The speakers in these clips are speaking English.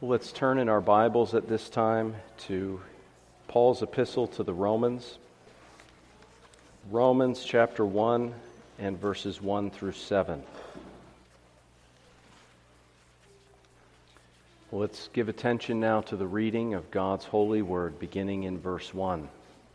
Let's turn in our Bibles at this time to Paul's epistle to the Romans. Romans chapter 1 and verses 1 through 7. Let's give attention now to the reading of God's holy word, beginning in verse 1.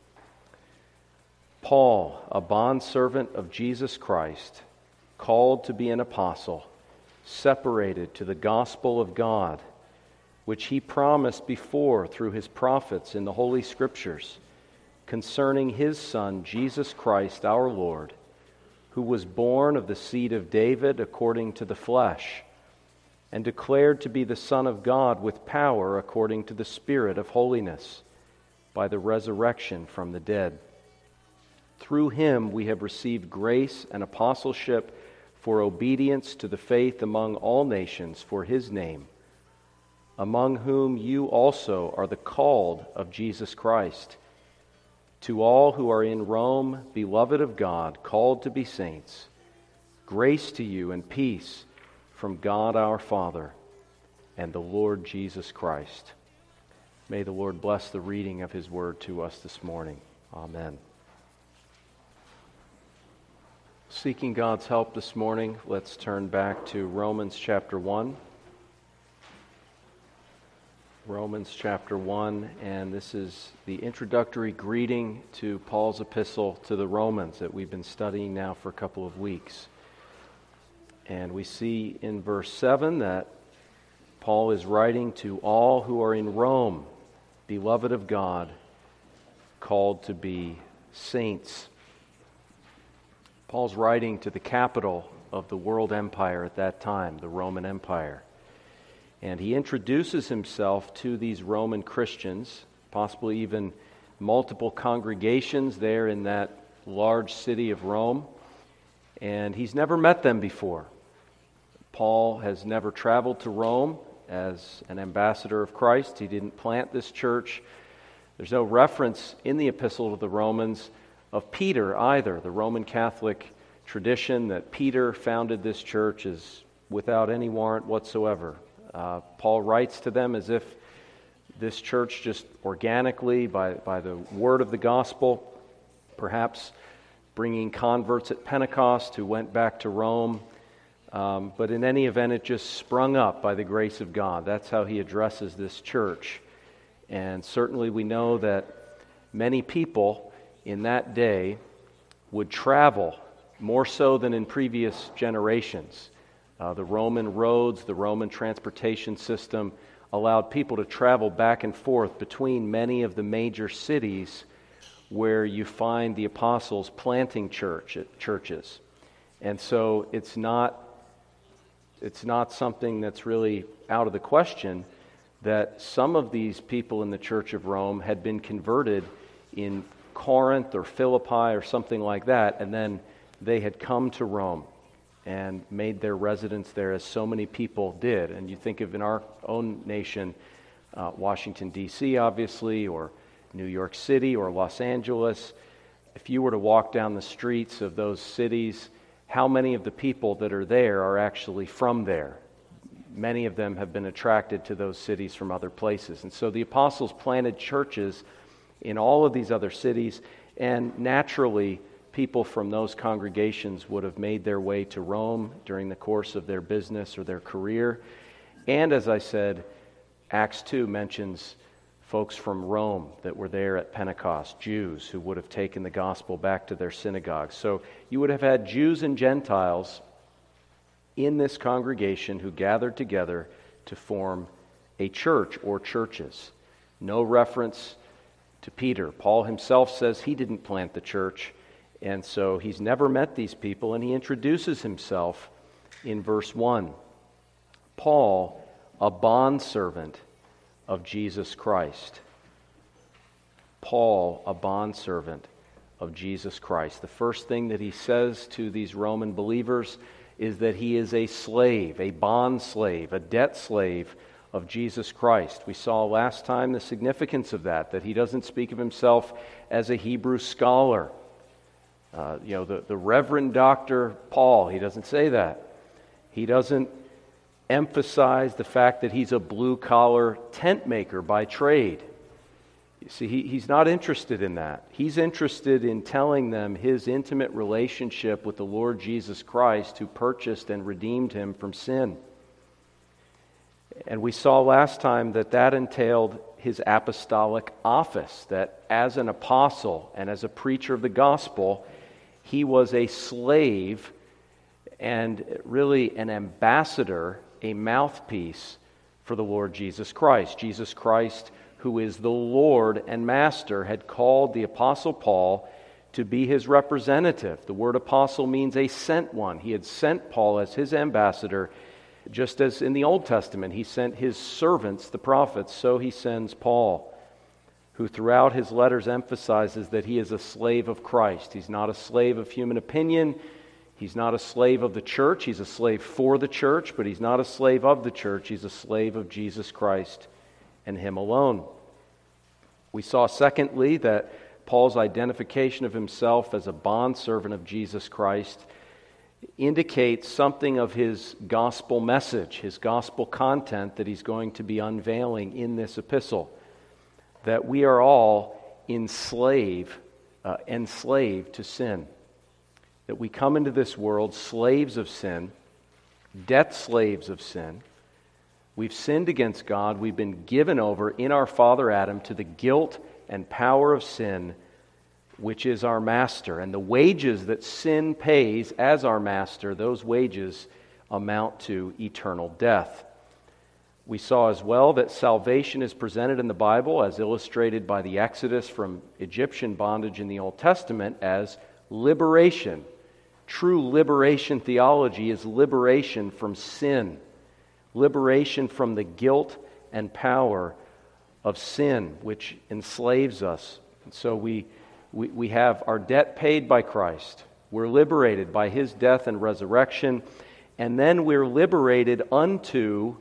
Paul, a bondservant of Jesus Christ, called to be an apostle, separated to the gospel of God, which he promised before through his prophets in the Holy Scriptures, concerning his Son, Jesus Christ our Lord, who was born of the seed of David according to the flesh, and declared to be the Son of God with power according to the Spirit of holiness, by the resurrection from the dead. Through him we have received grace and apostleship for obedience to the faith among all nations for his name, among whom you also are the called of Jesus Christ. To all who are in Rome, beloved of God, called to be saints, grace to you and peace from God our Father and the Lord Jesus Christ. May the Lord bless the reading of his word to us this morning. Amen. Seeking God's help this morning, let's turn back to Romans chapter 1. Romans chapter 1, and this is the introductory greeting to Paul's epistle to the Romans that we've been studying now for a couple of weeks. And we see in verse 7 that Paul is writing to all who are in Rome, beloved of God, called to be saints. Paul's writing to the capital of the world empire at that time, the Roman Empire. And he introduces himself to these Roman Christians, possibly even multiple congregations there in that large city of Rome. And he's never met them before. Paul has never traveled to Rome as an ambassador of Christ. He didn't plant this church. There's no reference in the epistle to the Romans of Peter either. The Roman Catholic tradition that Peter founded this church is without any warrant whatsoever. Paul writes to them as if this church just organically, by the word of the gospel, perhaps bringing converts at Pentecost who went back to Rome. But in any event, it just sprung up by the grace of God. That's how he addresses this church. And certainly we know that many people in that day would travel, more so than in previous generations. The Roman roads, the Roman transportation system allowed people to travel back and forth between many of the major cities where you find the apostles planting churches. And so it's not something that's really out of the question that some of these people in the Church of Rome had been converted in Corinth or Philippi or something like that, and then they had come to Rome and made their residence there, as so many people did. And you think of in our own nation, Washington, D.C., obviously, or New York City, or Los Angeles. If you were to walk down the streets of those cities, how many of the people that are there are actually from there? Many of them have been attracted to those cities from other places. And so the apostles planted churches in all of these other cities, and naturally, people from those congregations would have made their way to Rome during the course of their business or their career. And as I said, Acts 2 mentions folks from Rome that were there at Pentecost, Jews who would have taken the gospel back to their synagogues. So you would have had Jews and Gentiles in this congregation who gathered together to form a church or churches. No reference to Peter. Paul himself says he didn't plant the church. And so he's never met these people, and he introduces himself in verse 1. Paul, a bondservant of Jesus Christ. Paul, a bondservant of Jesus Christ. The first thing that he says to these Roman believers is that he is a slave, a bond slave, a debt slave of Jesus Christ. We saw last time the significance of that he doesn't speak of himself as a Hebrew scholar. The Reverend Dr. Paul, he doesn't say that. He doesn't emphasize the fact that he's a blue-collar tent maker by trade. You see, he's not interested in that. He's interested in telling them his intimate relationship with the Lord Jesus Christ, who purchased and redeemed him from sin. And we saw last time that entailed his apostolic office, that as an apostle and as a preacher of the gospel, he was a slave and really an ambassador, a mouthpiece for the Lord Jesus Christ. Jesus Christ, who is the Lord and Master, had called the Apostle Paul to be his representative. The word apostle means a sent one. He had sent Paul as his ambassador, just as in the Old Testament he sent his servants, the prophets, so he sends Paul, who throughout his letters emphasizes that he is a slave of Christ. He's not a slave of human opinion. He's not a slave of the church. He's a slave for the church, but he's not a slave of the church. He's a slave of Jesus Christ and him alone. We saw, secondly, that Paul's identification of himself as a bondservant of Jesus Christ indicates something of his gospel message, his gospel content that he's going to be unveiling in this epistle, that we are all enslaved to sin, that we come into this world slaves of sin, debt slaves of sin. We've sinned against God. We've been given over in our father Adam to the guilt and power of sin, which is our master. And the wages that sin pays as our master, those wages amount to eternal death. We saw as well that salvation is presented in the Bible, as illustrated by the Exodus from Egyptian bondage in the Old Testament, as liberation. True liberation theology is liberation from sin, liberation from the guilt and power of sin, which enslaves us. And so we have our debt paid by Christ. We're liberated by his death and resurrection, and then we're liberated unto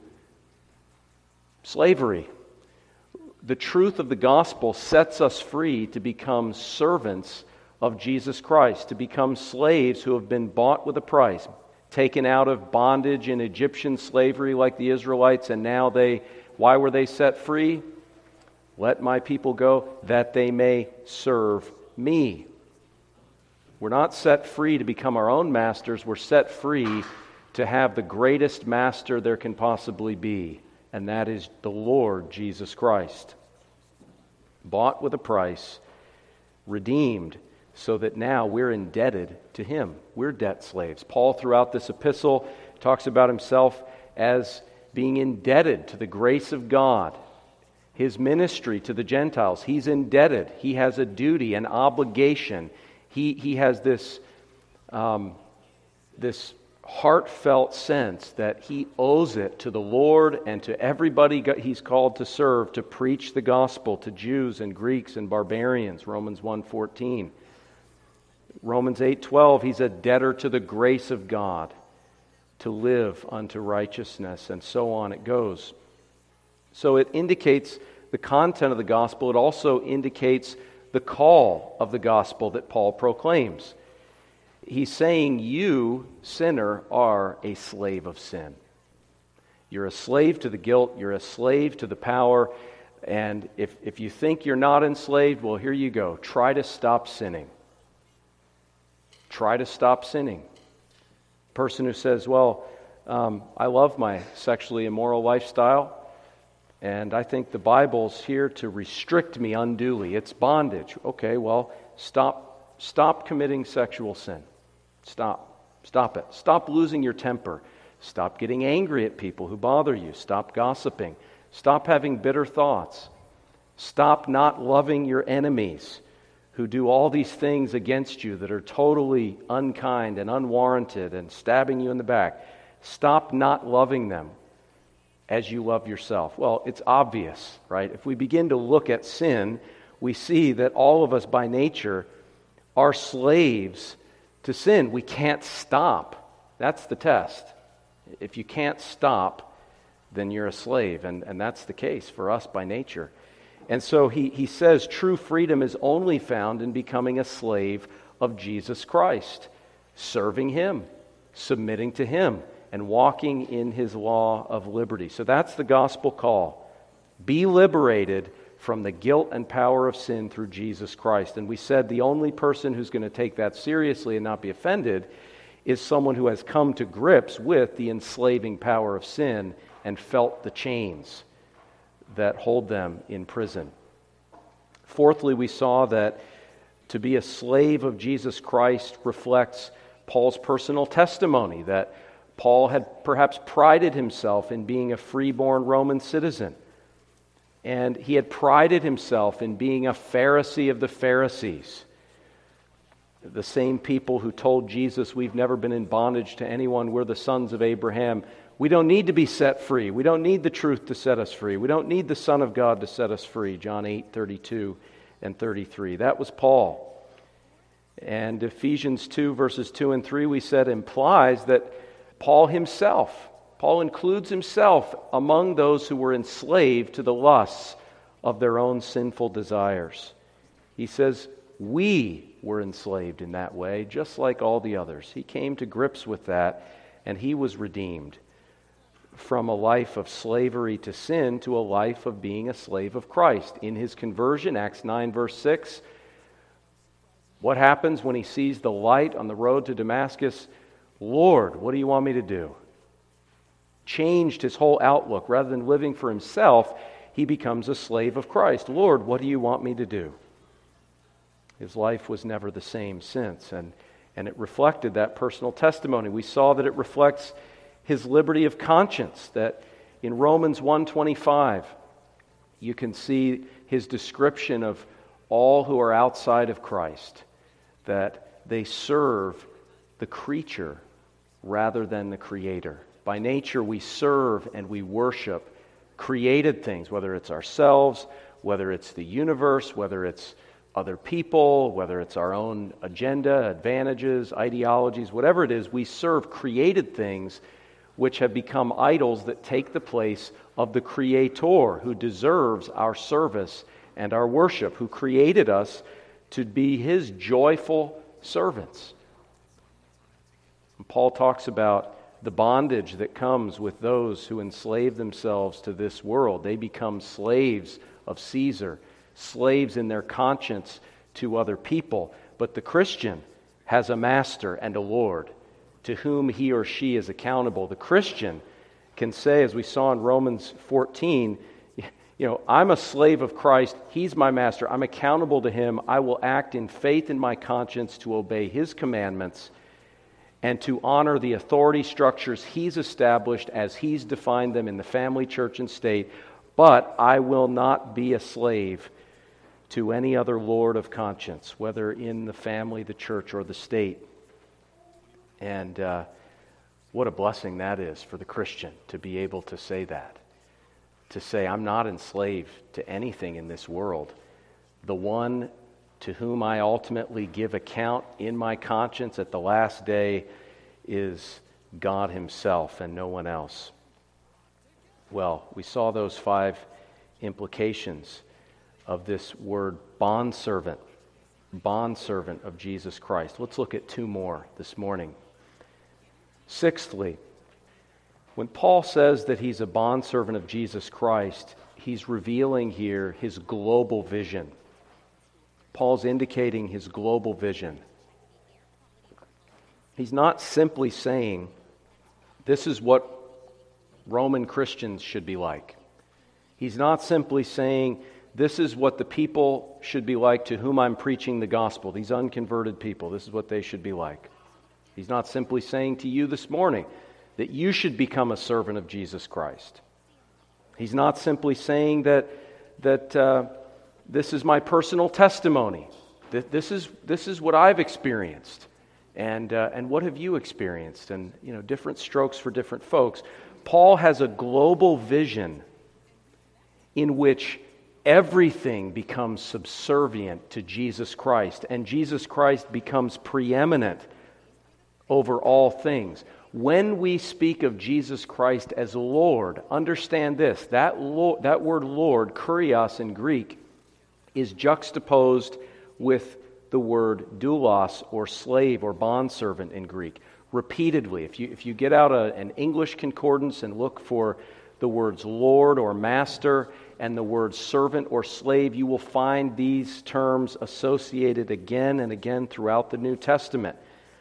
slavery. The truth of the gospel sets us free to become servants of Jesus Christ, to become slaves who have been bought with a price, taken out of bondage in Egyptian slavery like the Israelites, and now why were they set free? Let my people go, that they may serve me. We're not set free to become our own masters. We're set free to have the greatest master there can possibly be, and that is the Lord Jesus Christ. Bought with a price, redeemed, so that now we're indebted to him. We're debt slaves. Paul, throughout this epistle, talks about himself as being indebted to the grace of God. His ministry to the Gentiles, he's indebted. He has a duty, an obligation. He has this heartfelt sense that he owes it to the Lord and to everybody he's called to serve, to preach the gospel to Jews and Greeks and barbarians, Romans 1:14. Romans 8:12, he's a debtor to the grace of God to live unto righteousness, and so on it goes. So it indicates the content of the gospel. It also indicates the call of the gospel that Paul proclaims. He's saying, you, sinner, are a slave of sin. You're a slave to the guilt. You're a slave to the power. And if you think you're not enslaved, well, here you go. Try to stop sinning. Try to stop sinning. Person who says, well, I love my sexually immoral lifestyle, and I think the Bible's here to restrict me unduly. It's bondage. Okay, well, stop committing sexual sin. Stop it. Stop losing your temper. Stop getting angry at people who bother you. Stop gossiping. Stop having bitter thoughts. Stop not loving your enemies who do all these things against you that are totally unkind and unwarranted and stabbing you in the back. Stop not loving them as you love yourself. Well, it's obvious, right? If we begin to look at sin, we see that all of us by nature are slaves to sin. We can't stop. That's the test. If you can't stop, then you're a slave, and that's the case for us by nature. And so he says true freedom is only found in becoming a slave of Jesus Christ, serving him, submitting to him, and walking in his law of liberty. So that's the gospel call. Be liberated from the guilt and power of sin through Jesus Christ. And we said the only person who's going to take that seriously and not be offended is someone who has come to grips with the enslaving power of sin and felt the chains that hold them in prison. Fourthly, we saw that to be a slave of Jesus Christ reflects Paul's personal testimony, that Paul had perhaps prided himself in being a freeborn Roman citizen. And he had prided himself in being a Pharisee of the Pharisees. The same people who told Jesus, we've never been in bondage to anyone, we're the sons of Abraham. We don't need to be set free. We don't need the truth to set us free. We don't need the Son of God to set us free. John 8:32 and 33. That was Paul. And Ephesians 2 verses 2 and 3 we said implies that Paul includes himself among those who were enslaved to the lusts of their own sinful desires. He says, we were enslaved in that way, just like all the others. He came to grips with that, and he was redeemed from a life of slavery to sin to a life of being a slave of Christ. In his conversion, Acts 9 verse 6, what happens when he sees the light on the road to Damascus? Lord, what do you want me to do? Changed his whole outlook. Rather than living for himself, he becomes a slave of Christ. Lord, what do you want me to do? His life was never the same since, and it reflected that personal testimony. We saw that it reflects his liberty of conscience, that in Romans 1:25, you can see his description of all who are outside of Christ, that they serve the creature rather than the Creator. By nature, we serve and we worship created things, whether it's ourselves, whether it's the universe, whether it's other people, whether it's our own agenda, advantages, ideologies, whatever it is, we serve created things which have become idols that take the place of the Creator, who deserves our service and our worship, who created us to be His joyful servants. And Paul talks about the bondage that comes with those who enslave themselves to this world. They become slaves of Caesar, slaves in their conscience to other people. But the Christian has a master and a Lord to whom he or she is accountable. The Christian can say, as we saw in Romans 14, I'm a slave of Christ. He's my master. I'm accountable to Him. I will act in faith in my conscience to obey His commandments and to honor the authority structures He's established as He's defined them in the family, church, and state. But I will not be a slave to any other lord of conscience, whether in the family, the church, or the state. And what a blessing that is for the Christian to be able to say that. To say, I'm not enslaved to anything in this world. The one to whom I ultimately give account in my conscience at the last day is God Himself and no one else. Well, we saw those 5 implications of this word bondservant of Jesus Christ. Let's look at 2 more this morning. Sixthly, when Paul says that he's a bondservant of Jesus Christ, he's revealing here his global vision. Paul's indicating his global vision. He's not simply saying, this is what Roman Christians should be like. He's not simply saying, this is what the people should be like to whom I'm preaching the gospel. These unconverted people, this is what they should be like. He's not simply saying to you this morning that you should become a servant of Jesus Christ. He's not simply saying that this is my personal testimony. This is what I've experienced. And what have you experienced? And different strokes for different folks. Paul has a global vision in which everything becomes subservient to Jesus Christ, and Jesus Christ becomes preeminent over all things. When we speak of Jesus Christ as Lord, understand this, that word Lord, kurios in Greek, is juxtaposed with the word doulos or slave or bondservant in Greek. repeatedly. If you get out an English concordance and look for the words Lord or Master and the words servant or slave, you will find these terms associated again and again throughout the New Testament.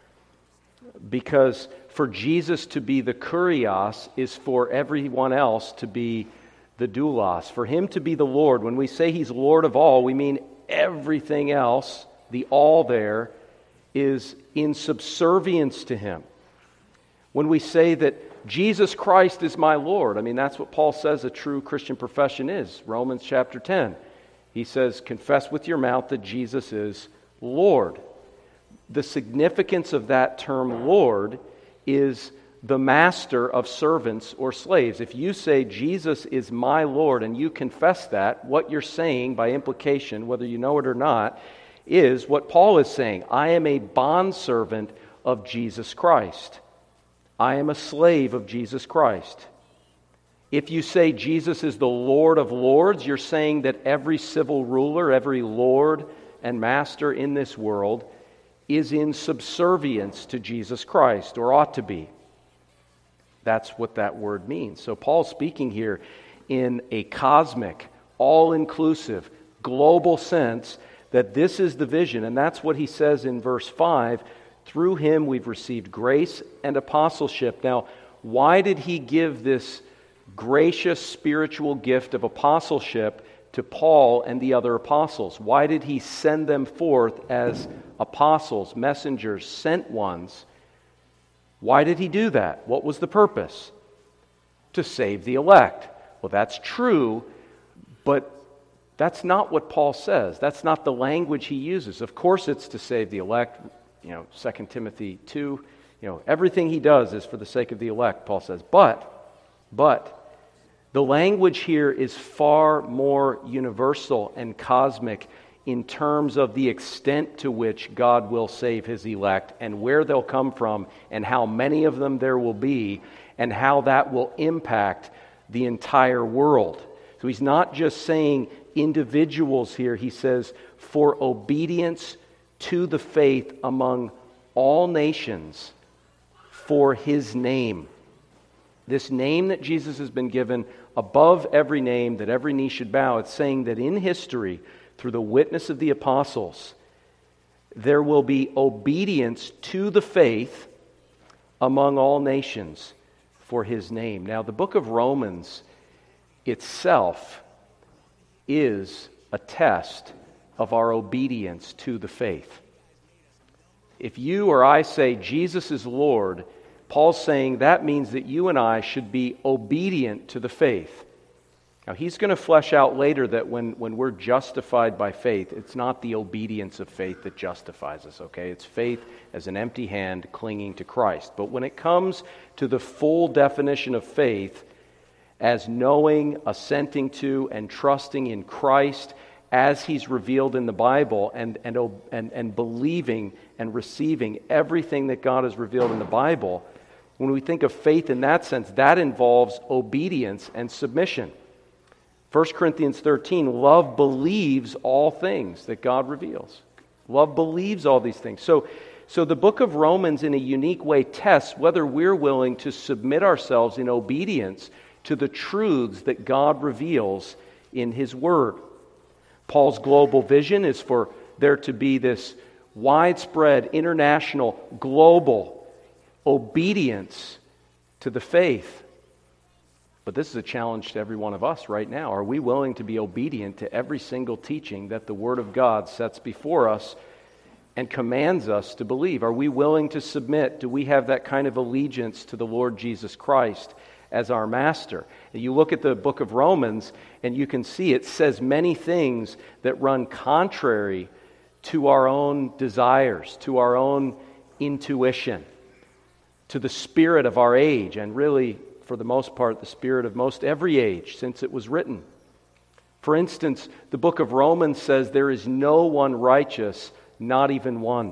Because for Jesus to be the kurios is for everyone else to be the doulos. For him to be the Lord, when we say he's Lord of all, we mean everything else, the all there, is in subservience to him. When we say that Jesus Christ is my Lord, I mean, that's what Paul says a true Christian profession is. Romans chapter 10. He says, confess with your mouth that Jesus is Lord. The significance of that term Lord is the master of servants or slaves. If you say Jesus is my Lord and you confess that, what you're saying by implication, whether you know it or not, is what Paul is saying. I am a bondservant of Jesus Christ. I am a slave of Jesus Christ. If you say Jesus is the Lord of lords, you're saying that every civil ruler, every lord and master in this world is in subservience to Jesus Christ, or ought to be. That's what that word means. So Paul's speaking here in a cosmic, all-inclusive, global sense that this is the vision, and that's what he says in verse 5. Through him we've received grace and apostleship. Now, why did he give this gracious spiritual gift of apostleship to Paul and the other apostles? Why did he send them forth as apostles, messengers, sent ones? Why did he do that? What was the purpose? To save the elect. Well, that's true, but that's not what Paul says. That's not the language he uses. Of course it's to save the elect. 2 Timothy 2, everything he does is for the sake of the elect, Paul says. But the language here is far more universal and cosmic in terms of the extent to which God will save his elect and where they'll come from and how many of them there will be and how that will impact the entire world. So he's not just saying individuals here. He says, for obedience to the faith among all nations for his name. This name that Jesus has been given above every name, that every knee should bow. It's saying that in history, through the witness of the apostles, there will be obedience to the faith among all nations for his name. Now, the book of Romans itself is a test of our obedience to the faith. If you or I say Jesus is Lord, Paul's saying that means that you and I should be obedient to the faith. Now, he's going to flesh out later that when we're justified by faith, it's not the obedience of faith that justifies us, okay? It's faith as an empty hand clinging to Christ. But when it comes to the full definition of faith as knowing, assenting to, and trusting in Christ as he's revealed in the Bible and believing and receiving everything that God has revealed in the Bible, when we think of faith in that sense, that involves obedience and submission. 1 Corinthians 13, love believes all things that God reveals. Love believes all these things. So the book of Romans in a unique way tests whether we're willing to submit ourselves in obedience to the truths that God reveals in his word. Paul's global vision is for there to be this widespread, international, global obedience to the faith. But this is a challenge to every one of us right now. Are we willing to be obedient to every single teaching that the Word of God sets before us and commands us to believe? Are we willing to submit? Do we have that kind of allegiance to the Lord Jesus Christ as our master? And you look at the book of Romans and you can see it says many things that run contrary to our own desires, to our own intuition, to the spirit of our age, and really, for the most part, the spirit of most every age since it was written. For instance, the book of Romans says there is no one righteous, not even one.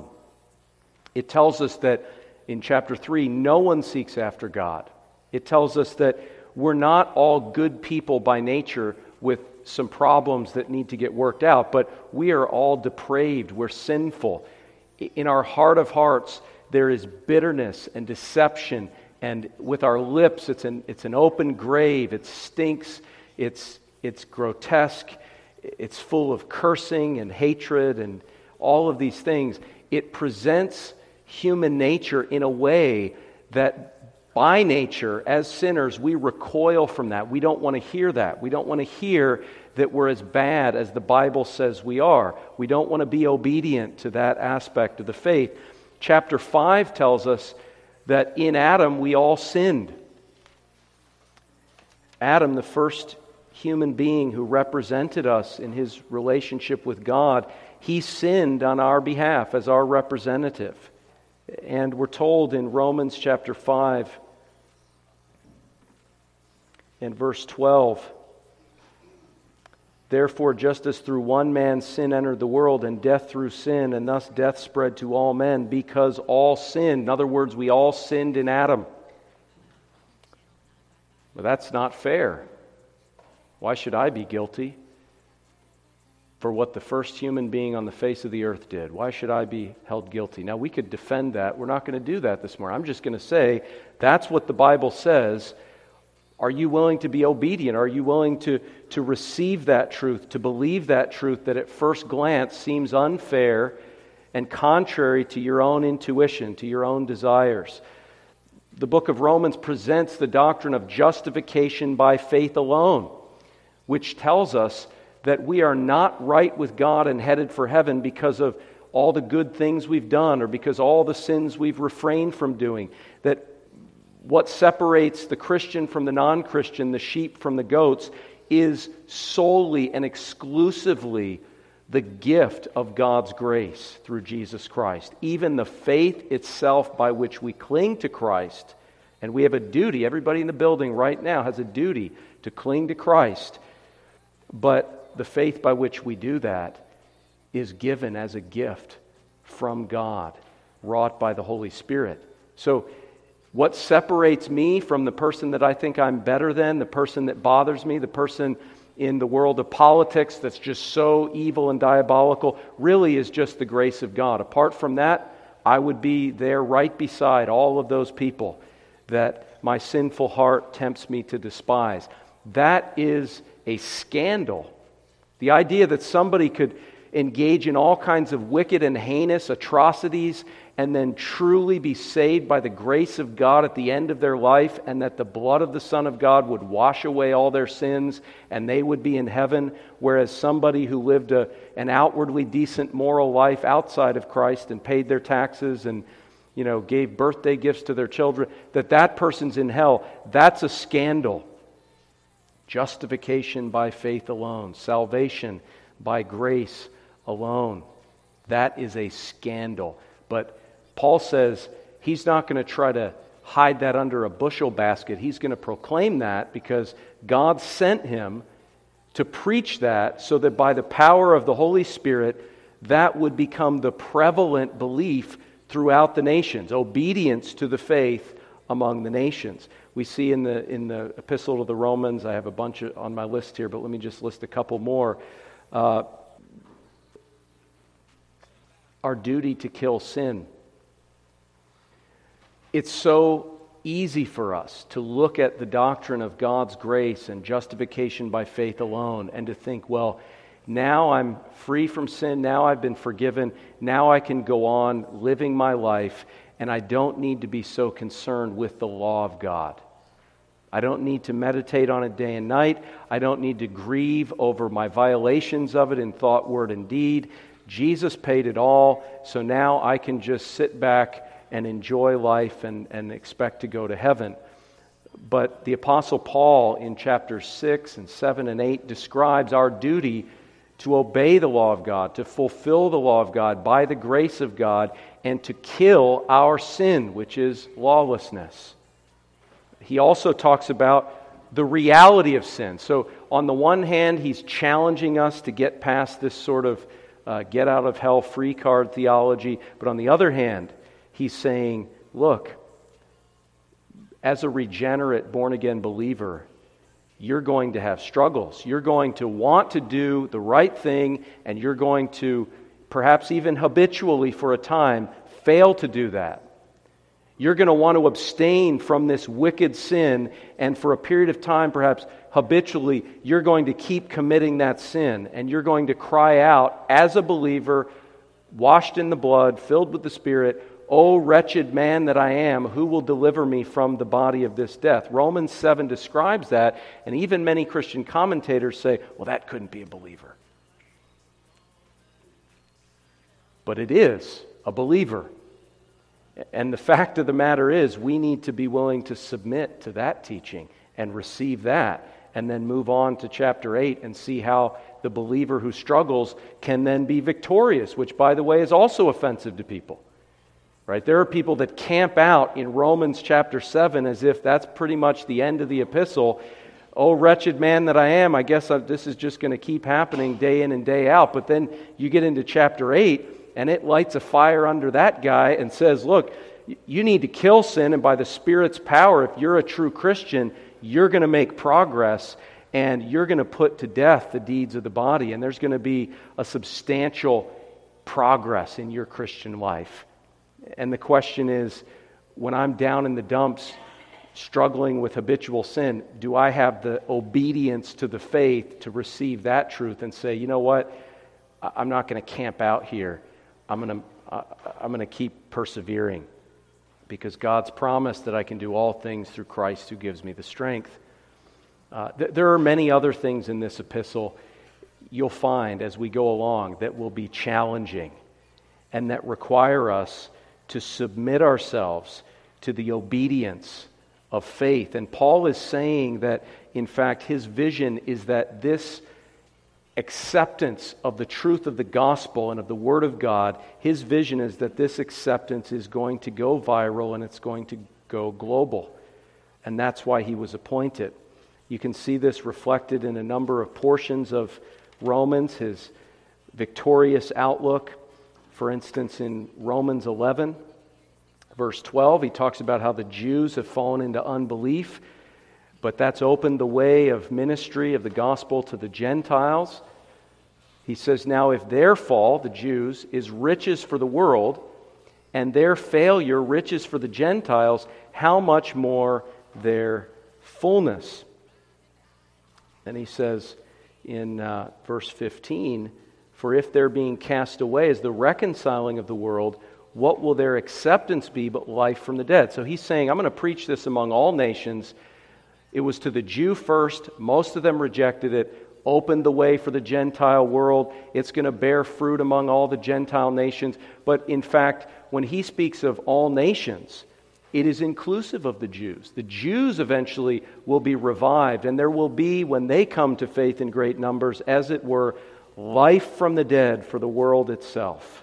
It tells us that in chapter 3, no one seeks after God. It tells us that we're not all good people by nature with some problems that need to get worked out, but we are all depraved, we're sinful. In our heart of hearts, there is bitterness and deception, and with our lips it's an open grave. It stinks, it's grotesque, it's full of cursing and hatred and all of these things. It presents human nature in a way that by nature, as sinners, we recoil from that. We don't want to hear that. We don't want to hear that we're as bad as the Bible says we are. We don't want to be obedient to that aspect of the faith. Chapter 5 tells us that in Adam we all sinned. Adam, the first human being who represented us in his relationship with God, he sinned on our behalf as our representative. And we're told in Romans chapter 5 and verse 12, therefore, just as through one man sin entered the world, and death through sin, and thus death spread to all men, because all sinned. In other words, we all sinned in Adam. But that's not fair. Why should I be guilty for what the first human being on the face of the earth did? Why should I be held guilty? Now, we could defend that. We're not going to do that this morning. I'm just going to say that's what the Bible says. Are you willing to be obedient? Are you willing to receive that truth, to believe that truth that at first glance seems unfair and contrary to your own intuition, to your own desires? The book of Romans presents the doctrine of justification by faith alone, which tells us that we are not right with God and headed for heaven because of all the good things we've done or because all the sins we've refrained from doing. That what separates the Christian from the non-Christian, the sheep from the goats, is solely and exclusively the gift of God's grace through Jesus Christ. Even the faith itself by which we cling to Christ, and we have a duty, everybody in the building right now has a duty to cling to Christ, but the faith by which we do that is given as a gift from God, wrought by the Holy Spirit. So, what separates me from the person that I think I'm better than, the person that bothers me, the person in the world of politics that's just so evil and diabolical, really is just the grace of God. Apart from that, I would be there right beside all of those people that my sinful heart tempts me to despise. That is a scandal. The idea that somebody could engage in all kinds of wicked and heinous atrocities and then truly be saved by the grace of God at the end of their life, and that the blood of the Son of God would wash away all their sins and they would be in heaven, whereas somebody who lived an outwardly decent moral life outside of Christ and paid their taxes and gave birthday gifts to their children, that person's in hell. That's a scandal. Justification by faith alone, salvation by grace alone. That is a scandal. But Paul says he's not going to try to hide that under a bushel basket. He's going to proclaim that because God sent him to preach that so that by the power of the Holy Spirit, that would become the prevalent belief throughout the nations, obedience to the faith among the nations. We see in the Epistle to the Romans, I have a bunch on my list here, but let me just list a couple more. Our duty to kill sin. It's so easy for us to look at the doctrine of God's grace and justification by faith alone and to think, well, now I'm free from sin, now I've been forgiven, now I can go on living my life, and I don't need to be so concerned with the law of God. I don't need to meditate on it day and night. I don't need to grieve over my violations of it in thought, word, and deed. Jesus paid it all, so now I can just sit back and enjoy life and expect to go to heaven. But the Apostle Paul in chapters 6 and 7 and 8 describes our duty to obey the law of God, to fulfill the law of God by the grace of God, and to kill our sin, which is lawlessness. He also talks about the reality of sin. So on the one hand, he's challenging us to get past this sort of get out of hell free card theology. But on the other hand, he's saying, look, as a regenerate, born-again believer, you're going to have struggles. You're going to want to do the right thing, and you're going to, perhaps even habitually for a time, fail to do that. You're going to want to abstain from this wicked sin, and for a period of time, perhaps habitually, you're going to keep committing that sin, and you're going to cry out as a believer, washed in the blood, filled with the Spirit, "O wretched man that I am, who will deliver me from the body of this death?" Romans 7 describes that, and even many Christian commentators say, well, that couldn't be a believer. But it is a believer. And the fact of the matter is, we need to be willing to submit to that teaching and receive that, and then move on to chapter 8 and see how the believer who struggles can then be victorious, which, by the way, is also offensive to people. Right? There are people that camp out in Romans chapter 7 as if that's pretty much the end of the epistle. "Oh, wretched man that I am, I guess this is just going to keep happening day in and day out." But then you get into chapter 8, and it lights a fire under that guy and says, look, you need to kill sin, and by the Spirit's power, if you're a true Christian, you're going to make progress, and you're going to put to death the deeds of the body, and there's going to be a substantial progress in your Christian life. And the question is, when I'm down in the dumps, struggling with habitual sin, do I have the obedience to the faith to receive that truth and say, you know what, I'm not going to camp out here. I'm going to keep persevering, because God's promised that I can do all things through Christ who gives me the strength. There are many other things in this epistle you'll find as we go along that will be challenging and that require us to submit ourselves to the obedience of faith. And Paul is saying that, in fact, his vision is that this acceptance of the truth of the gospel and of the Word of God, his vision is that this acceptance is going to go viral and it's going to go global. And that's why he was appointed. You can see this reflected in a number of portions of Romans, his victorious outlook. For instance, in Romans 11, verse 12, he talks about how the Jews have fallen into unbelief, but that's opened the way of ministry of the gospel to the Gentiles. He says, now if their fall, the Jews, is riches for the world, and their failure riches for the Gentiles, how much more their fullness? Then he says in verse 15, for if their being cast away is the reconciling of the world, what will their acceptance be but life from the dead? So he's saying, I'm going to preach this among all nations. It was to the Jew first. Most of them rejected it. Opened the way for the Gentile world. It's going to bear fruit among all the Gentile nations. But in fact, when he speaks of all nations, it is inclusive of the Jews. The Jews eventually will be revived, and there will be, when they come to faith in great numbers, as it were, life from the dead for the world itself.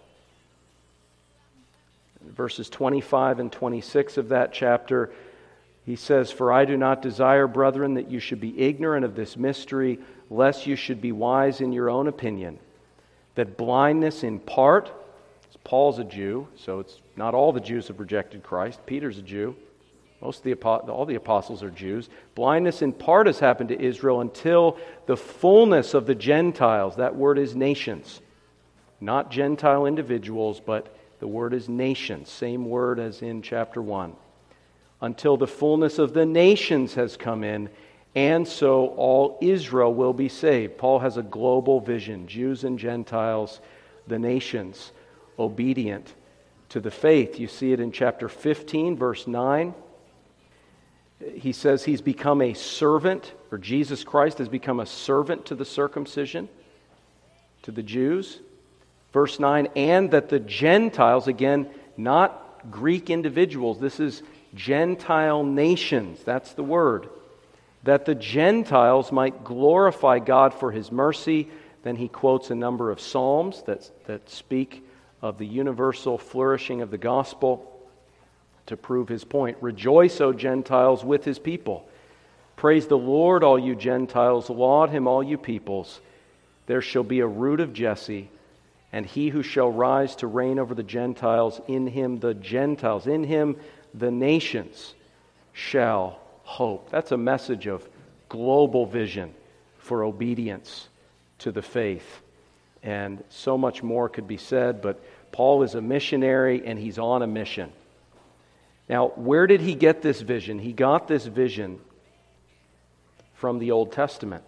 Verses 25 and 26 of that chapter, he says, for I do not desire, brethren, that you should be ignorant of this mystery, lest you should be wise in your own opinion, that blindness in part, Paul's a Jew, so it's not all the Jews have rejected Christ. Peter's a Jew. All the apostles are Jews. Blindness in part has happened to Israel until the fullness of the Gentiles, that word is nations, not Gentile individuals, but the word is nations, same word as in chapter 1. Until the fullness of the nations has come in, and so all Israel will be saved. Paul has a global vision, Jews and Gentiles, the nations, obedient to the faith. You see it in chapter 15, verse 9. He says he's become a servant, or Jesus Christ has become a servant to the circumcision, to the Jews. Verse 9, and that the Gentiles, again, not Greek individuals, this is Gentile nations, that's the word, that the Gentiles might glorify God for His mercy. Then he quotes a number of psalms that speak of the universal flourishing of the gospel to prove his point. Rejoice, O Gentiles, with His people. Praise the Lord, all you Gentiles. Laud Him, all you peoples. There shall be a root of Jesse, and he who shall rise to reign over the Gentiles, in him the Gentiles, in him the nations shall hope. That's a message of global vision for obedience to the faith. And so much more could be said, but Paul is a missionary and he's on a mission. Now, where did he get this vision? He got this vision from the Old Testament.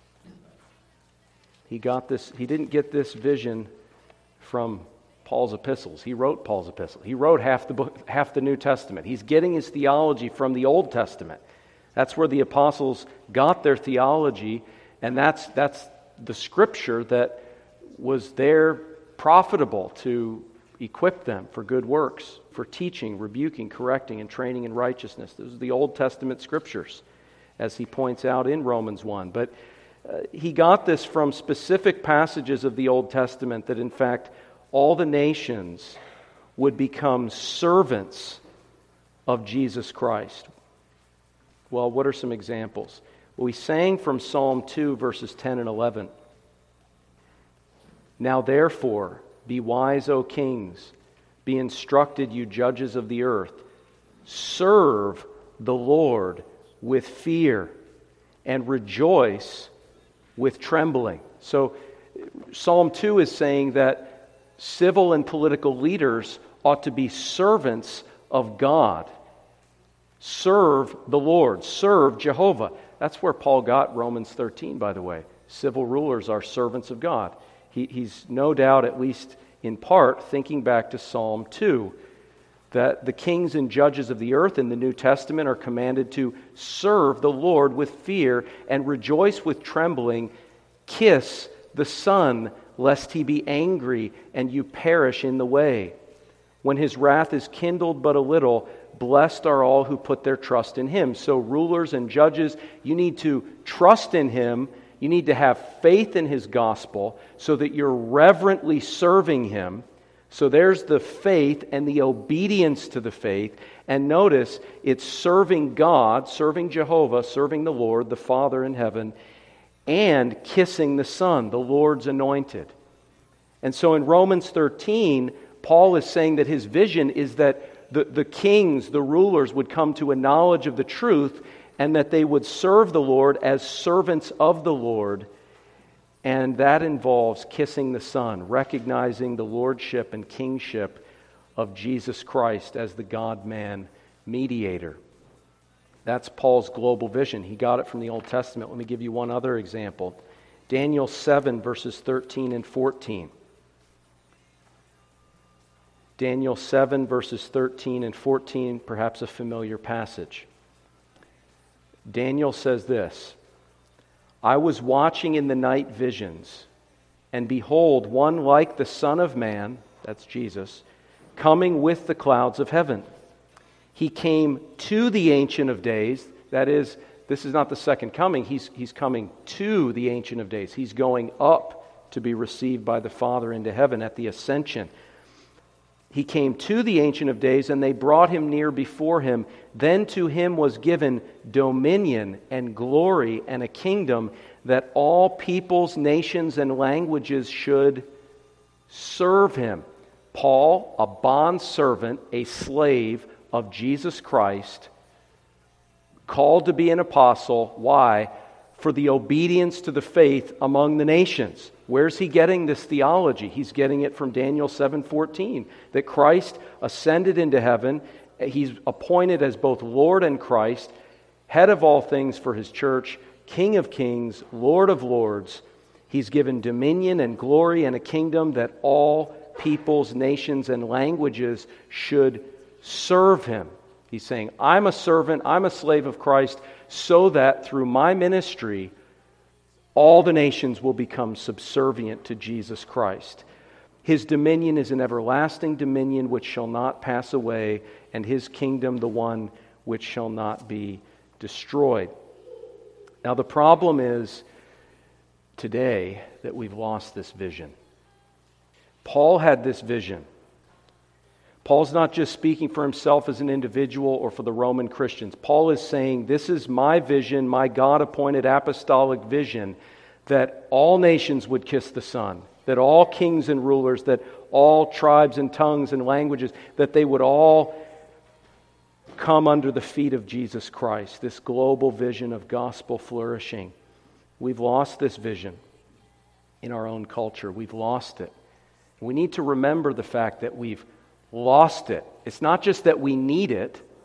He didn't get this vision from Paul's epistles. He wrote Paul's epistle. He wrote half the New Testament. He's getting his theology from the Old Testament. That's where the apostles got their theology, and that's the scripture that was there profitable to equip them for good works, for teaching, rebuking, correcting, and training in righteousness. Those are the Old Testament scriptures, as he points out in Romans 1. But he got this from specific passages of the Old Testament that, in fact, all the nations would become servants of Jesus Christ. Well, what are some examples? Well, we sang from Psalm 2, verses 10 and 11. Now therefore, be wise, O kings. Be instructed, you judges of the earth. Serve the Lord with fear and rejoice with trembling. So Psalm 2 is saying that civil and political leaders ought to be servants of God. Serve the Lord. Serve Jehovah. That's where Paul got Romans 13, by the way. Civil rulers are servants of God. He's no doubt, at least in part, thinking back to Psalm 2, that the kings and judges of the earth in the New Testament are commanded to serve the Lord with fear and rejoice with trembling. Kiss the Son, lest he be angry and you perish in the way. When his wrath is kindled but a little, blessed are all who put their trust in him. So rulers and judges, you need to trust in him. You need to have faith in his gospel so that you're reverently serving him. So there's the faith and the obedience to the faith. And notice, it's serving God, serving Jehovah, serving the Lord, the Father in heaven, and kissing the Son, the Lord's anointed. And so in Romans 13, Paul is saying that his vision is that the kings, the rulers, would come to a knowledge of the truth and that they would serve the Lord as servants of the Lord. And that involves kissing the Son, recognizing the lordship and kingship of Jesus Christ as the God-man mediator. That's Paul's global vision. He got it from the Old Testament. Let me give you one other example. Daniel 7, verses 13 and 14. Daniel 7, verses 13 and 14, perhaps a familiar passage. Daniel says this, I was watching in the night visions, and behold, one like the Son of Man, that's Jesus, coming with the clouds of heaven. He came to the Ancient of Days, that is, this is not the second coming, he's coming to the Ancient of Days. He's going up to be received by the Father into heaven at the ascension. He came to the Ancient of Days, and they brought him near before him. Then to him was given dominion and glory and a kingdom that all peoples, nations, and languages should serve him. Paul, a bondservant, a slave of Jesus Christ, called to be an apostle. Why? For the obedience to the faith among the nations. Where's he getting this theology? He's getting it from Daniel 7:14, that Christ ascended into heaven. He's appointed as both Lord and Christ, head of all things for his church, King of kings, Lord of lords. He's given dominion and glory and a kingdom that all peoples, nations, and languages should serve him. He's saying, I'm a servant, I'm a slave of Christ, so that through my ministry, all the nations will become subservient to Jesus Christ. His dominion is an everlasting dominion which shall not pass away, and his kingdom the one which shall not be destroyed. Now the problem is today that we've lost this vision. Paul had this vision. Paul's not just speaking for himself as an individual or for the Roman Christians. Paul is saying, this is my vision, my God-appointed apostolic vision, that all nations would kiss the Son, that all kings and rulers, that all tribes and tongues and languages, that they would all come under the feet of Jesus Christ, this global vision of gospel flourishing. We've lost this vision in our own culture. We've lost it. We need to remember the fact that we've lost it. It's not just that we need it.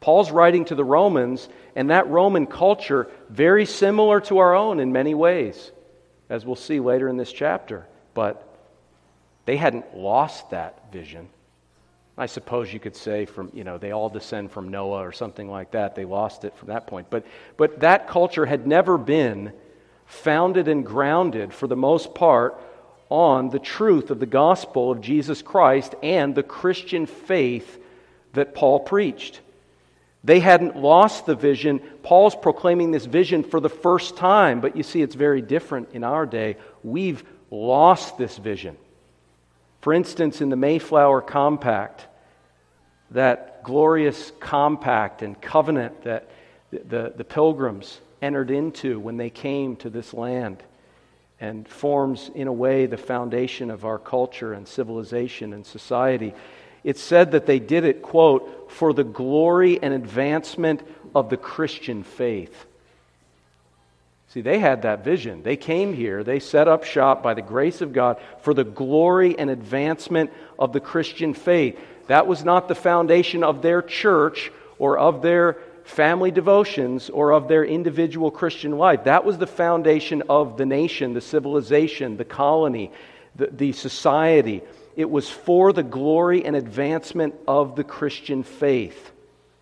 Paul's writing to the Romans, and that Roman culture, very similar to our own in many ways, as we'll see later in this chapter. But they hadn't lost that vision. I suppose you could say they all descend from Noah or something like that. They lost it from that point. But that culture had never been founded and grounded, for the most part, on the truth of the gospel of Jesus Christ and the Christian faith that Paul preached. They hadn't lost the vision. Paul's proclaiming this vision for the first time, but you see it's very different in our day. We've lost this vision. For instance, in the Mayflower Compact, that glorious compact and covenant that the Pilgrims entered into when they came to this land, and forms in a way the foundation of our culture and civilization and society. It's said that they did it, quote, for the glory and advancement of the Christian faith. See, they had that vision. They came here, they set up shop by the grace of God for the glory and advancement of the Christian faith. That was not the foundation of their church or of their family devotions or of their individual Christian life. That was the foundation of the nation, the civilization, the colony, the society. It was for the glory and advancement of the Christian faith.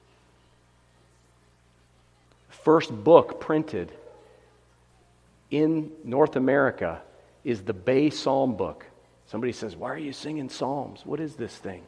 First book printed in North America is the Bay Psalm book. Somebody says, "Why are you singing psalms? What is this thing?"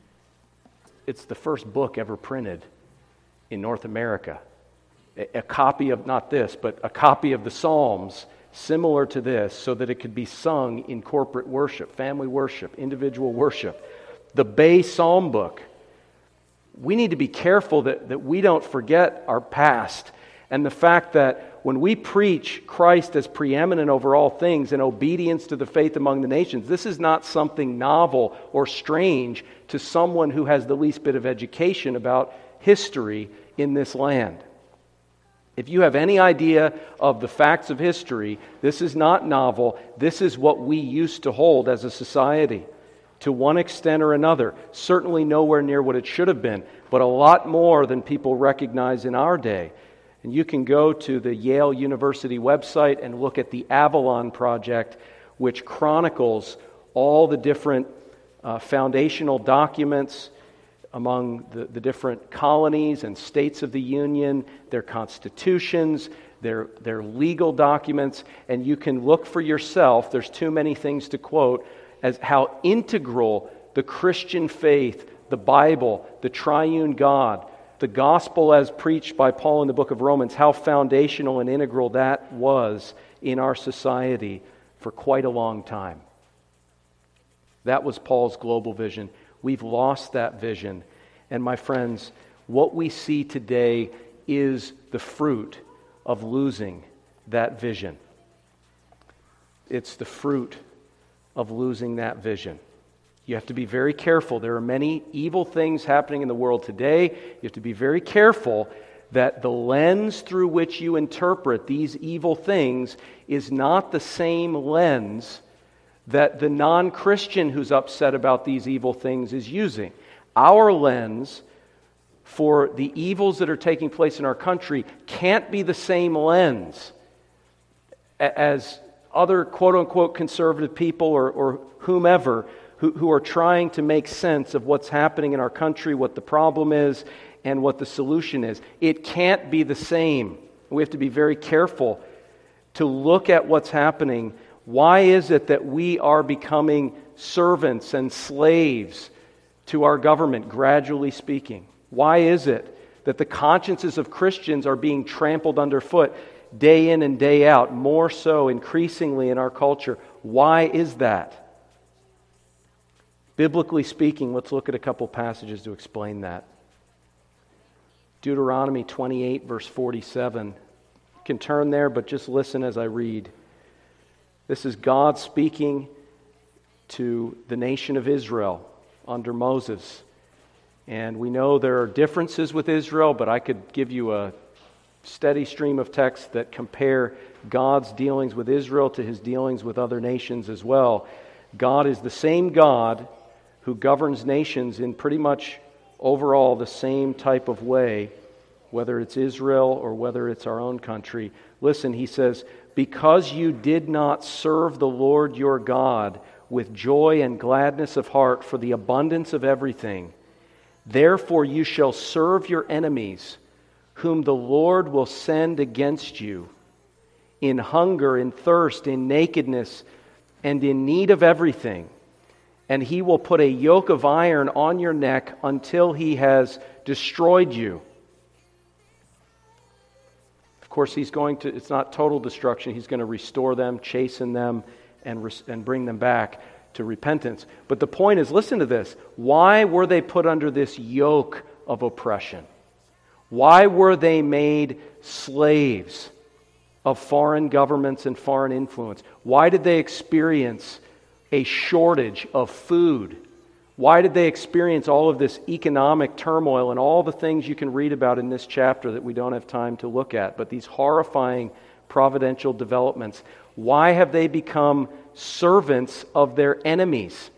It's the first book ever printed in North America. A copy of, not this, but a copy of the Psalms similar to this, so that it could be sung in corporate worship, family worship, individual worship. The Bay Psalm book. We need to be careful that we don't forget our past, and the fact that when we preach Christ as preeminent over all things and obedience to the faith among the nations, this is not something novel or strange to someone who has the least bit of education about history in this land. If you have any idea of the facts of history, this is not novel. This is what we used to hold as a society, to one extent or another. Certainly nowhere near what it should have been, but a lot more than people recognize in our day. And you can go to the Yale University website and look at the Avalon Project, which chronicles all the different foundational documents among the different colonies and states of the Union, their constitutions, their legal documents, and you can look for yourself, there's too many things to quote, as how integral the Christian faith, the Bible, the triune God, the gospel as preached by Paul in the book of Romans, how foundational and integral that was in our society for quite a long time. That was Paul's global vision. We've lost that vision. And my friends, what we see today is the fruit of losing that vision. It's the fruit of losing that vision. You have to be very careful. There are many evil things happening in the world today. You have to be very careful that the lens through which you interpret these evil things is not the same lens that the non-Christian who's upset about these evil things is using. Our lens for the evils that are taking place in our country can't be the same lens as other quote-unquote conservative people or whomever who are trying to make sense of what's happening in our country, what the problem is, and what the solution is. It can't be the same. We have to be very careful to look at what's happening. Why is it that we are becoming servants and slaves to our government, gradually speaking? Why is it that the consciences of Christians are being trampled underfoot day in and day out, more so increasingly in our culture? Why is that? Biblically speaking, let's look at a couple passages to explain that. Deuteronomy 28, verse 47. You can turn there, but just listen as I read. This is God speaking to the nation of Israel under Moses. And we know there are differences with Israel, but I could give you a steady stream of texts that compare God's dealings with Israel to His dealings with other nations as well. God is the same God who governs nations in pretty much overall the same type of way, whether it's Israel or whether it's our own country. Listen, he says, because you did not serve the Lord your God with joy and gladness of heart for the abundance of everything, therefore you shall serve your enemies, whom the Lord will send against you, in hunger, in thirst, in nakedness, and in need of everything. And he will put a yoke of iron on your neck until he has destroyed you. Of course, it's not total destruction. He's going to restore them, chasten them, and bring them back to repentance. But the point is, listen to this. Why were they put under this yoke of oppression? Why were they made slaves of foreign governments and foreign influence? Why did they experience a shortage of food? Why did they experience all of this economic turmoil and all the things you can read about in this chapter that we don't have time to look at? But these horrifying providential developments. Why have they become servants of their enemies?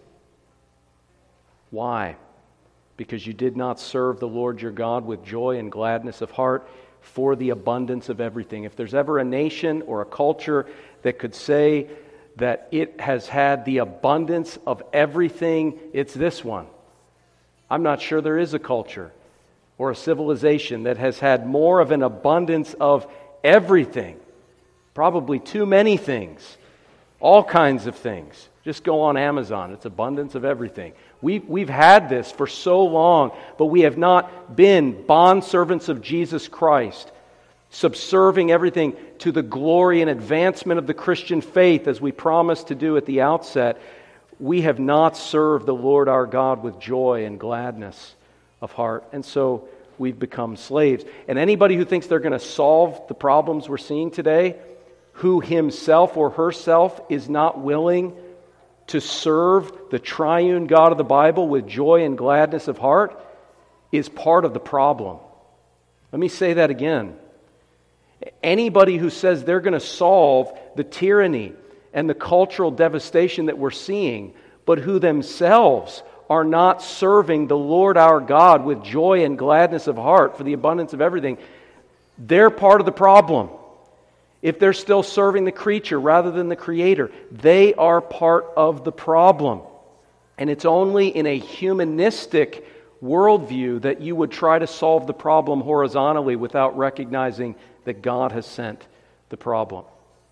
Why? Because you did not serve the Lord your God with joy and gladness of heart for the abundance of everything. If there's ever a nation or a culture that could say that it has had the abundance of everything, it's this one. I'm not sure there is a culture or a civilization that has had more of an abundance of everything. Probably too many things. All kinds of things. Just go on Amazon. It's abundance of everything. We've had this for so long, but we have not been bondservants of Jesus Christ, subserving everything to the glory and advancement of the Christian faith, as we promised to do at the outset. We have not served the Lord our God with joy and gladness of heart, and so we've become slaves. And anybody who thinks they're going to solve the problems we're seeing today, who himself or herself is not willing to serve the triune God of the Bible with joy and gladness of heart, is part of the problem. Let me say that again. Anybody who says they're going to solve the tyranny and the cultural devastation that we're seeing, but who themselves are not serving the Lord our God with joy and gladness of heart for the abundance of everything, they're part of the problem. If they're still serving the creature rather than the Creator, they are part of the problem. And it's only in a humanistic worldview that you would try to solve the problem horizontally without recognizing that God has sent the problem.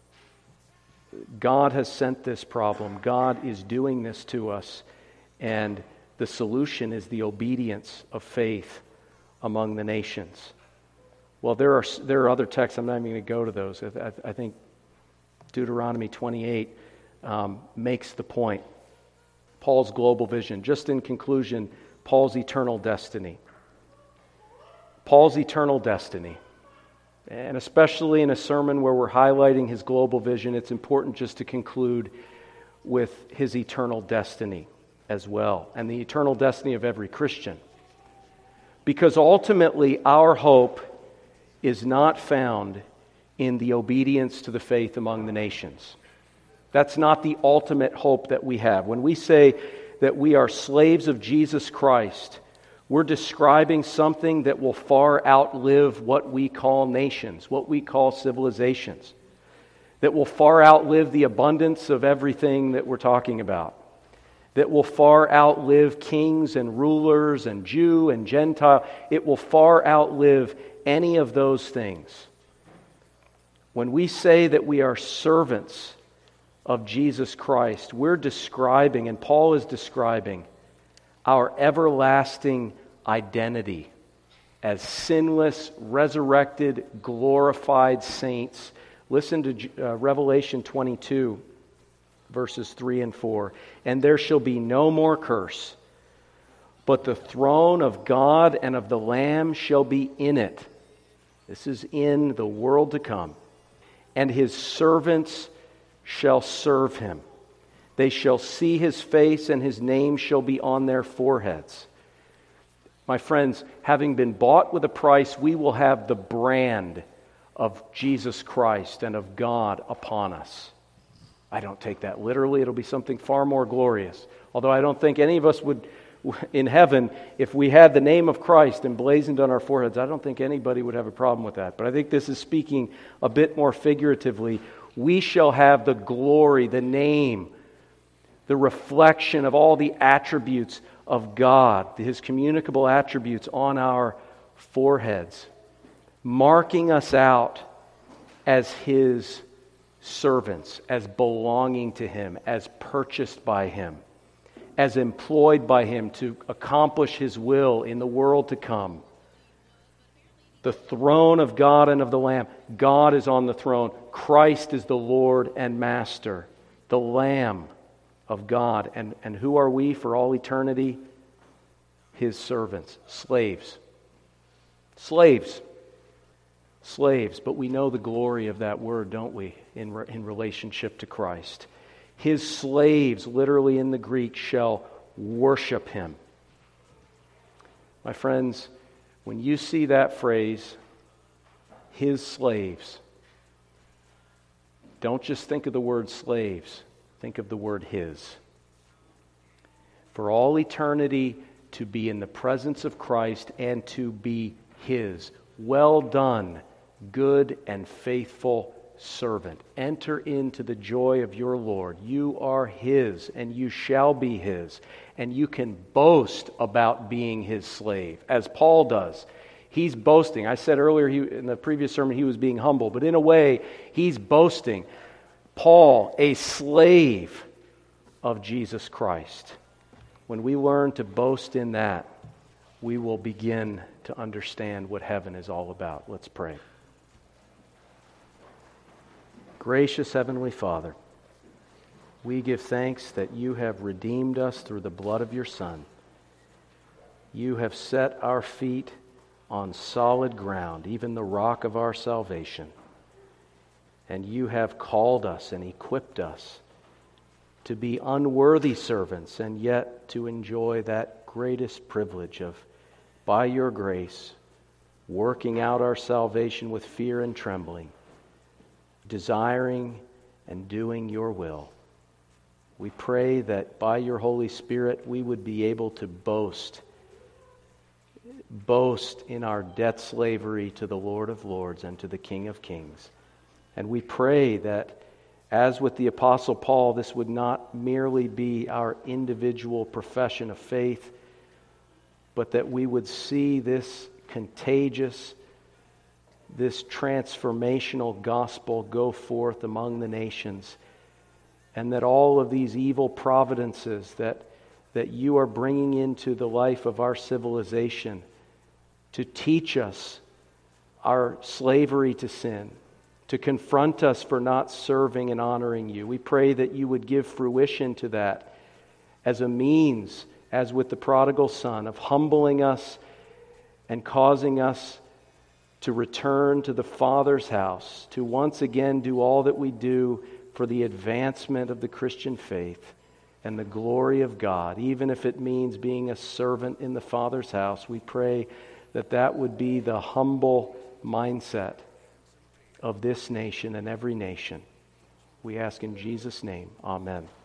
God has sent this problem. God is doing this to us. And the solution is the obedience of faith among the nations. Well, there are other texts. I'm not even going to go to those. I think Deuteronomy 28 makes the point. Paul's global vision. Just in conclusion, Paul's eternal destiny. Paul's eternal destiny. And especially in a sermon where we're highlighting his global vision, it's important just to conclude with his eternal destiny as well, and the eternal destiny of every Christian. Because ultimately, our hope is not found in the obedience to the faith among the nations. That's not the ultimate hope that we have. When we say that we are slaves of Jesus Christ, we're describing something that will far outlive what we call nations, what we call civilizations, that will far outlive the abundance of everything that we're talking about, that will far outlive kings and rulers and Jew and Gentile. It will far outlive any of those things. When we say that we are servants of Jesus Christ, we're describing, and Paul is describing, our everlasting identity as sinless, resurrected, glorified saints. Listen to Revelation 22, verses 3 and 4. And there shall be no more curse, but the throne of God and of the Lamb shall be in it. This is in the world to come. And his servants shall serve him. They shall see his face, and his name shall be on their foreheads. My friends, having been bought with a price, we will have the brand of Jesus Christ and of God upon us. I don't take that literally. It'll be something far more glorious. Although I don't think any of us would in heaven, if we had the name of Christ emblazoned on our foreheads, I don't think anybody would have a problem with that. But I think this is speaking a bit more figuratively. We shall have the glory, the name, the reflection of all the attributes of God, His communicable attributes on our foreheads, marking us out as His servants, as belonging to Him, as purchased by Him, as employed by Him to accomplish His will in the world to come. The throne of God and of the Lamb. God is on the throne. Christ is the Lord and Master, the Lamb of God. And who are we for all eternity? His servants, slaves. Slaves. Slaves. But we know the glory of that word, don't we, in relationship to Christ. His slaves, literally in the Greek, shall worship Him. My friends, when you see that phrase, His slaves, don't just think of the word slaves, think of the word His. For all eternity to be in the presence of Christ and to be His. Well done, good and faithful servant. Enter into the joy of your Lord. You are His, and you shall be His. And you can boast about being His slave, as Paul does. He's boasting. I said earlier in the previous sermon he was being humble, but in a way, he's boasting. Paul, a slave of Jesus Christ. When we learn to boast in that, we will begin to understand what heaven is all about. Let's pray. Gracious Heavenly Father, we give thanks that You have redeemed us through the blood of Your Son. You have set our feet on solid ground, even the rock of our salvation. And You have called us and equipped us to be unworthy servants, and yet to enjoy that greatest privilege of, by Your grace, working out our salvation with fear and trembling, desiring and doing Your will. We pray that by Your Holy Spirit we would be able to boast in our debt slavery to the Lord of Lords and to the King of Kings. And we pray that, as with the Apostle Paul, this would not merely be our individual profession of faith, but that we would see this contagious, this transformational gospel go forth among the nations, and that all of these evil providences that You are bringing into the life of our civilization to teach us our slavery to sin, to confront us for not serving and honoring You. We pray that You would give fruition to that as a means, as with the prodigal son, of humbling us and causing us to return to the Father's house, to once again do all that we do for the advancement of the Christian faith and the glory of God, even if it means being a servant in the Father's house. We pray that that would be the humble mindset of this nation and every nation. We ask in Jesus' name, amen.